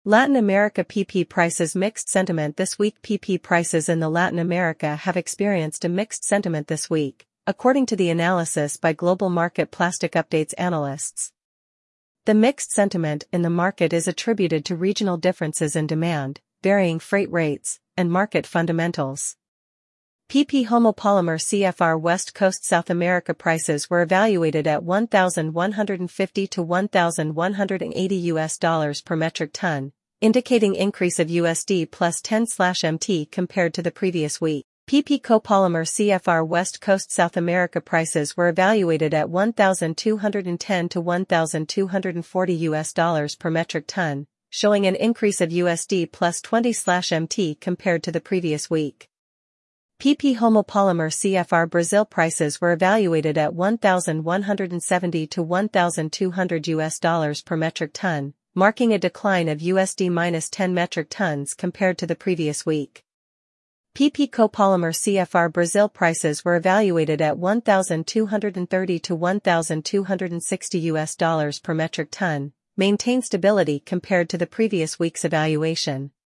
Latin America PP prices. Mixed sentiment this week. PP prices in the Latin America have experienced a mixed sentiment this week, according to the analysis by Global Market Plastic Updates analysts. The mixed sentiment in the market is attributed to regional differences in demand, varying freight rates, and market fundamentals. PP homopolymer CFR West Coast South America prices were evaluated at $1,150 to $1,180 per metric ton, indicating increase of USD plus 10/MT compared to the previous week. PP copolymer CFR West Coast South America prices were evaluated at $1,210 to $1,240 per metric ton, showing an increase of USD plus 20/MT compared to the previous week. PP homopolymer CFR Brazil prices were evaluated at $1,170 to $1,200 per metric ton, marking a decline of USD minus 10 metric tons compared to the previous week. PP copolymer CFR Brazil prices were evaluated at $1,230 to $1,260 per metric ton, maintained stability compared to the previous week's evaluation.